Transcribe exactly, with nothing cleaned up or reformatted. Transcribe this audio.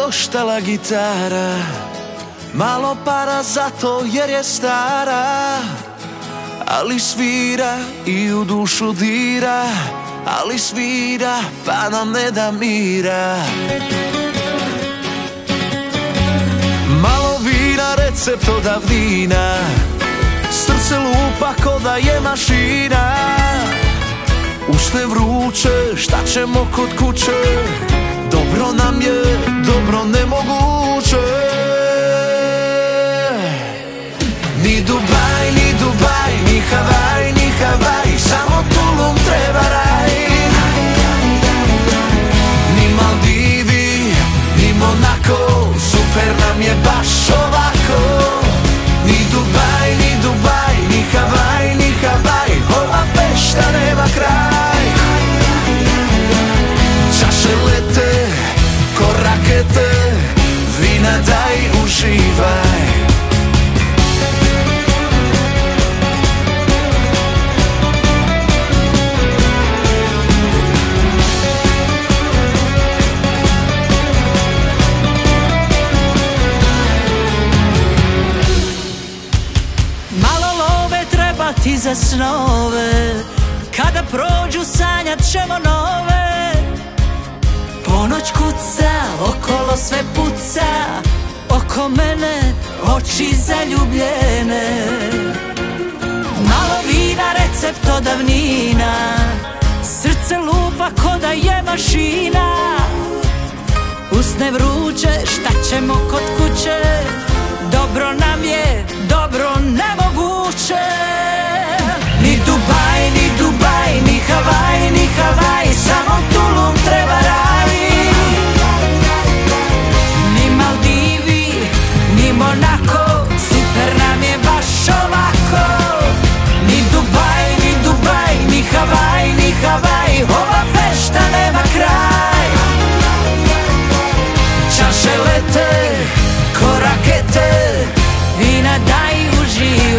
koštala gitara, malo para zato jer je stara, ali svira i u dušu dira, ali svira pa nam ne da mira. Malo vina, recept od davnina, srce lupa ko da je mašina. Usne vruće, šta ćemo kod kuće, dobro nam je, dobro nemoguće. Ni Dubaj, ni Dubaj, ni Havaj, ni Havaj, samo Tulum treba raj. Ni Maldivi, ni Monako, super nam je baš ovako. Ni Dubaj, ni Dubaj, ni Havaj, ni Havaj, ova fešta nema kraj. Čaše lete, ko rakete, vina daj, uživaj. Ti za snove, kada prođu sanjat ćemo nove. Ponoć kuca, okolo sve puca, oko mene oči zaljubljene. Malo vina, recept od davnina, srce lupa ko da je mašina. Usne vruće, šta ćemo kod kuće, dobro nam je, dobro nemoguće. Ni Dubaj, ni Dubaj, ni Havaj, ni Havaj, samo Tulum treba raj. Ni Maldivi, ni Monako, super nam je baš ovako. Ni Dubaj, ni Dubaj, ni Havaj, ni Havaj, ova fešta nema kraj. Čaše lete, ko rakete, vina daj, uživaj.